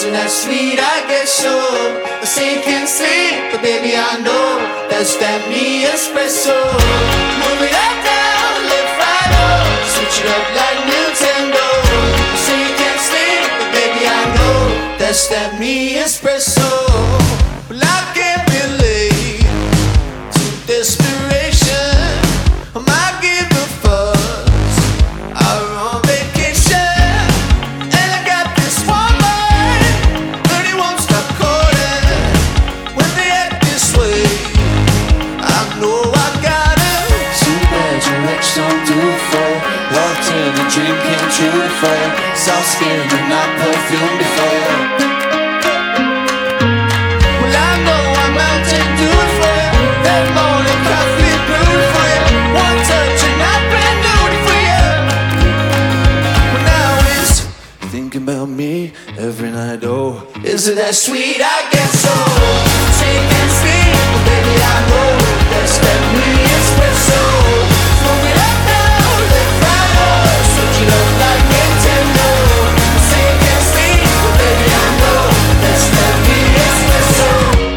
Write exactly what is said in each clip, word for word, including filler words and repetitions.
Isn't that sweet? I guess so. I say can't sleep, but baby I know that's that me espresso. Move it up down, left right up, switch it up like Nintendo. I say you can't sleep, but baby I know that's that me espresso. Well I can't relate to desperation. I might give a fuss. I'm on vacation, and I got this woman, but he won't stop calling. When they act this way, I know I gotta. Too bad your ex don't do it for you. Walked in and dream came true for you. Soft skin and not perfume before you. Well I know I'm out to do it for you. That morning coffee brewed for you. One touch and I brand new for you. Well now it's Thinking about me every night, oh. isn't that sweet? I guess so. Say can't sleep, but baby I know that's that me espresso. Move it up now, left right up, switch it up like Nintendo. Say can't sleep, but baby I know that's that me espresso.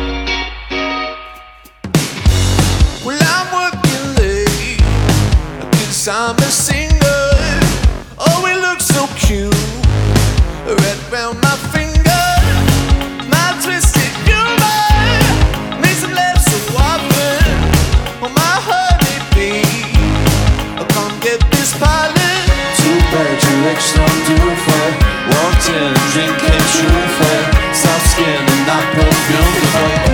Well I'm working late, 'cause I'm a singer. Oh we look so cute, right round my finger. My twisted humor makes them laugh so often. Oh my honeybee, come get this pilot. Too bad your ex don't do it for you. Walked in and dream came true for you. Soft skin and not perfume before you.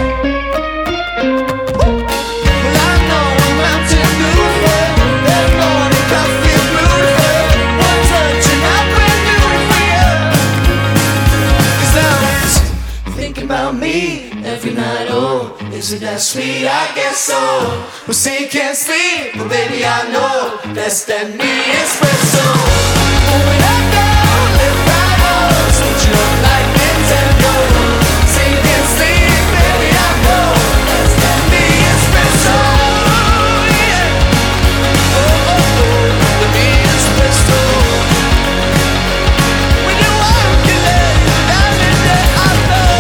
Well I know I'm out to do it for you. That morning coffee brewed for you. One touch and I brand new for you. 'Cause now it's thinking about me every night, oh, isn't that sweet? I guess so. Well, say you can't sleep, but baby I know that's that me espresso. Moving up down, left right up, switch it up like Nintendo. Say you can't sleep, baby I know that's that me espresso. Yeah. Oh, oh, oh, the me espresso. When you work your legs down in there, I know.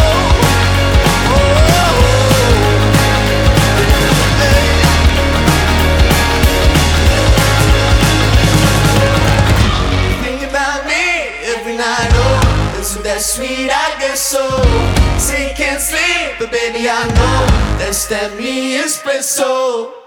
Think about me every night, oh, isn't that sweet? I guess so. Say you can't sleep, but baby I know that's that me espresso.